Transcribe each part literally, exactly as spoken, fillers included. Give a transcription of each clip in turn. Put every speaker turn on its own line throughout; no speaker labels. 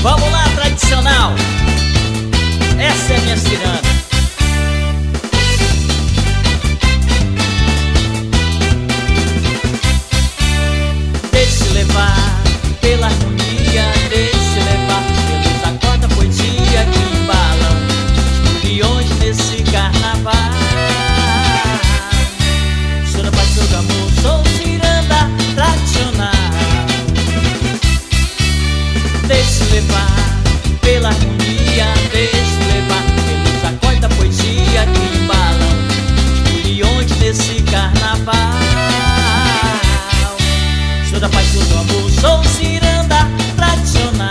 Vamos lá, tradicional. Essa é minha ciranda. Deixe-se levar pela harmonia, deixe-se levar pelos acordes da poesia que embalam os milhões nesse carnaval. Sou da paz, sou do amor, sou ciranda tradicional. Deixe-se levar pela harmonia, deixe-se levar pelos acordes da poesia que embalam os milhões nesse carnaval. Sou da paz, sou do amor, sou ciranda tradicional.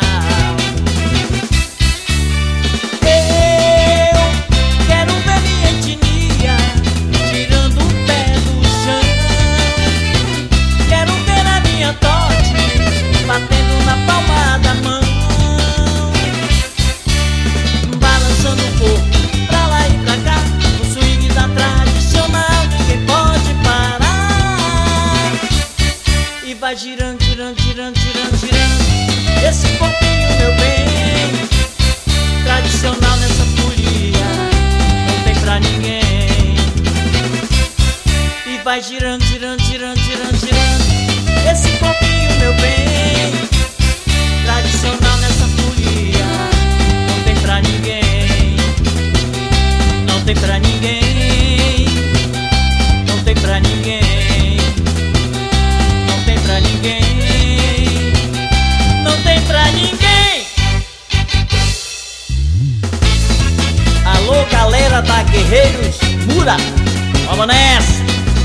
Eu quero ver minha etnia tirando o pé do chão. Quero ver a minha tote batendo na palma da mão, balançando o corpo pra lá e pra cá, no swing da tradicional, ninguém pode parar. E vai girando, girando, girando, girando, girando esse corpinho, meu bem, tradicional nessa folia, não tem pra ninguém. E vai girando, girando, girando, girando, girando esse corpinho, meu bem, tradicional nessa folia, não tem pra ninguém. Não tem pra ninguém. Não tem pra ninguém. Não tem pra ninguém. Não tem pra ninguém. Alô, galera da Guerreiros Mura, vamos nessa.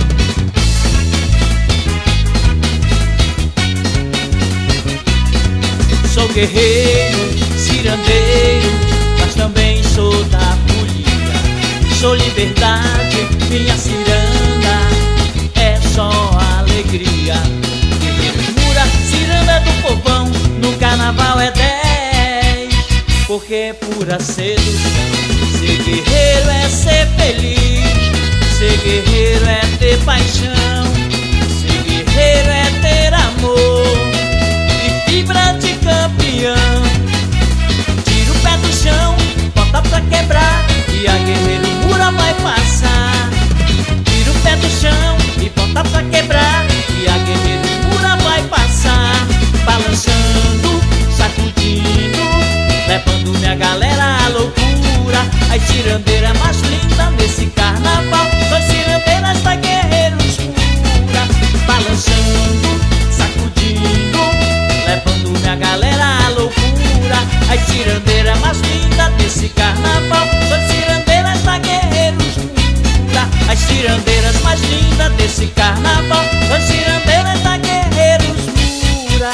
Sou guerreiro, cirandeiro, mas também sou da folia. Sou liberdade, minha ciranda é só alegria. Guerreiros Mura, ciranda do povão, no carnaval é dez, porque é pura sedução. Ser guerreiro é ser feliz, ser guerreiro é ter paixão, ser guerreiro é ter amor e fibra de campeão. Tira o pé do chão, bota pra quebrar e a Guerreiro Mura vai passar. Tira o pé do chão e bota pra quebrar e a Guerreiro Mura vai passar. Balançando, sacudindo, levando minha galera à loucura. As cirandeiras mais lindas nesse carnaval são as cirandeiras da Guerreiros Mura. Balançando, sacudindo, levando minha galera à loucura. As cirandeiras mais lindas desse carnaval são as cirandeiras da Guerreiros Mura. As cirandeiras mais lindas desse carnaval são as cirandeiras da Guerreiros Mura.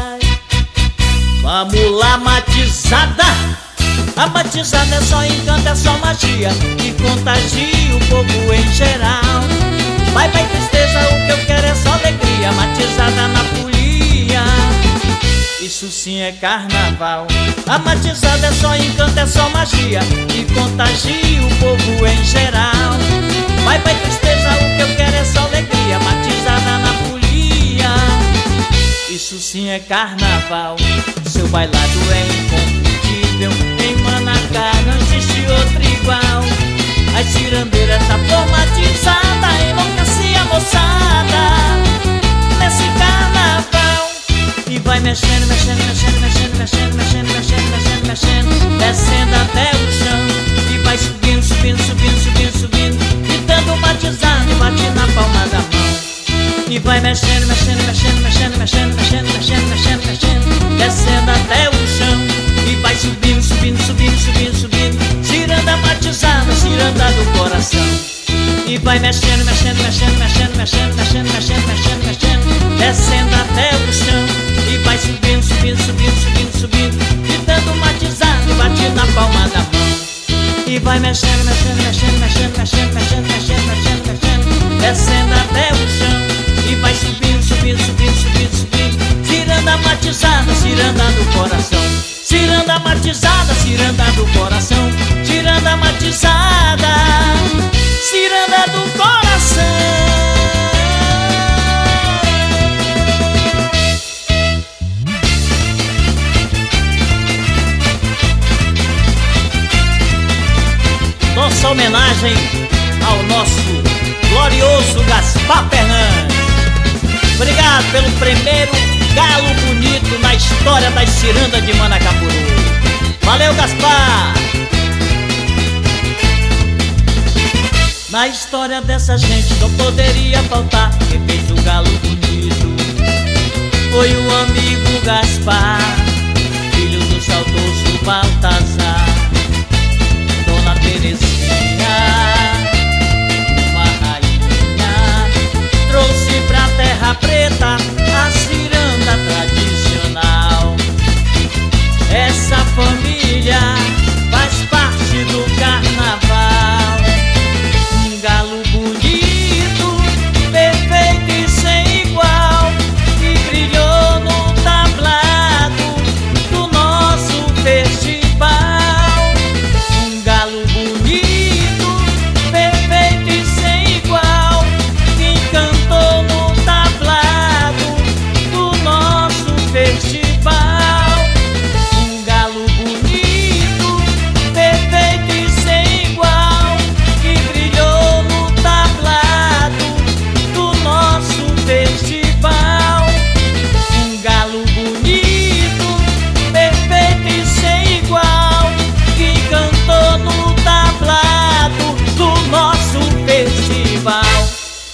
Vamos lá, matizada. A batizada é só encanto, é só magia que contagia o povo em geral. Vai, vai, tristeza, o que eu quero é só alegria. Matizada na folia, isso sim é carnaval. A batizada é só encanto, é só magia que contagia o povo em geral. Vai, vai, tristeza, o que eu quero é só alegria. Batizada na folia, isso sim é carnaval. Seu bailado é inconfundível, em Manacá não existe outro igual. As cirandeiras tá formatizada, enlouquece a moçada nesse carnaval. E vai mexendo, mexendo, mexendo, mexendo, mexendo, mexendo, mexendo, mexendo, mexendo, descendo até o chão. E vai subindo, subindo, subindo, subindo, subindo, gritando batizado, bate na palma da mão. E vai mexendo, mexendo, mexendo, mexendo, mexendo, mexendo, mexendo, mexendo, mexendo, descendo até o chão. E vai subindo, subindo, subindo, subindo, subindo, ciranda batizada, ciranda do coração. E vai mexendo, mexendo, mexendo, mexendo, mexendo, mexendo, mexendo, mexendo, mexendo, descendo até o chão. E vai subindo, subindo, subindo, subindo, subindo, gritando batizado, bate na palma da mão. E vai mexendo, mexendo, mexendo, mexendo, mexendo, mexendo, mexendo, mexendo, mexendo, descendo até o chão. E vai subindo, subindo, subindo, subindo, subindo, ciranda batizada, ciranda do coração. Ciranda batizada, ciranda do coração. Ciranda batizada, ciranda do coração. Essa homenagem ao nosso glorioso Gaspar Fernandes. Obrigado pelo primeiro galo bonito na história das cirandas de Manacapuru. Valeu, Gaspar! Na história dessa gente não poderia faltar quem fez o galo bonito. Foi o amigo Gaspar, filho do saudoso Baltazar. Dona Terezinha, uma rainha, trouxe pra Terra Preta a ciranda tradicional. Essa família faz parte do carnaval. Um galo bonito, perfeito e sem igual, que brilhou no tablado do nosso festival. Um galo bonito, perfeito e sem igual, que encantou no tablado do nosso festival. Um galo bonito, perfeito e sem igual, que brilhou no tablado do nosso festival. Um galo bonito, perfeito e sem igual, que cantou no tablado do nosso festival.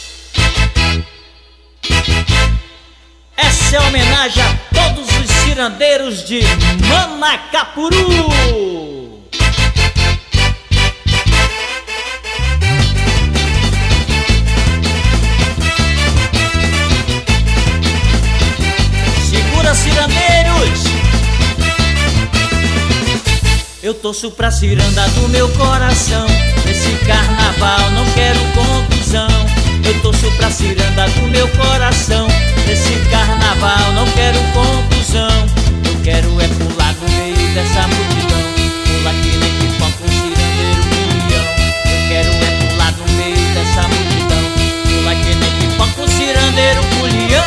Essa é a homenagem a todos os cirandeiros de Manacapuru. Segura, cirandeiros! Eu torço pra ciranda do meu coração. Nesse carnaval não quero confusão. Eu torço pra ciranda do meu coração. Nesse carnaval não quero confusão. Eu quero é pular no meio dessa multidão, pular que nem pipoca um cirandeiro milhão. Eu quero é pular no meio dessa multidão, pular que nem pipoca um cirandeiro milhão.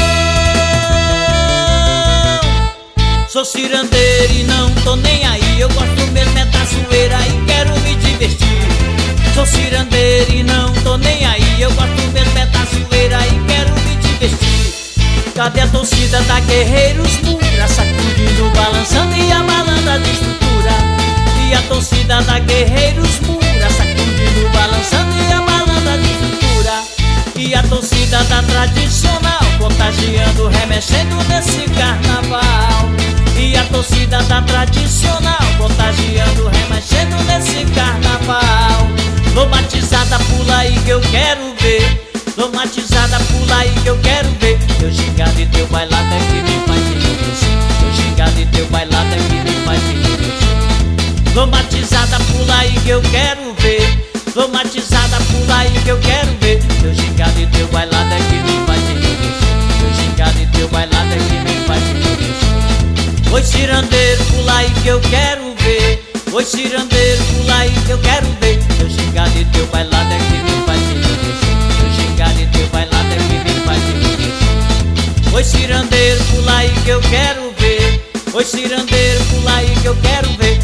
Sou cirandeiro e não tô nem aí. Eu gosto mesmo é da zoeira e quero me divertir. Sou cirandeiro e não tô nem aí. Eu gosto mesmo é da zoeira e quero me divertir. Cadê a torcida da Guerreiros Mura, sacudindo, balançando e abalando a estrutura? E a torcida da Guerreiros Mura, sacudindo, balançando e abalando a estrutura? E a torcida da Tradicional, contagiando, remexendo nesse carnaval. E a torcida da Tradicional, contagiando, remexendo nesse carnaval. Tô batizada, pula aí que eu quero ver. Tô batizada, pula aí que eu quero ver. Teu gingado e teu bailado é que me faz enlouquecer. Teu gingado e teu bailado é que me faz enlouquecer. Tô batizada, pula aí que eu quero ver. Tô batizada, pula aí que eu quero ver. Teu gingado e teu bailado é que me faz enlouquecer. Teu gingado e teu bailado é que me faz enlouquecer. Oi, cirandeiro, pula aí que eu quero ver. Oi, cirandeiro, pula aí que eu quero ver. Teu gingado e teu bailado é que me faz enlouquecer. Teu gingado e teu bailado é que me faz enlouquecer. Oi, cirandeiro, pula aí que eu quero ver. Oi, cirandeiro, pula aí que eu quero ver.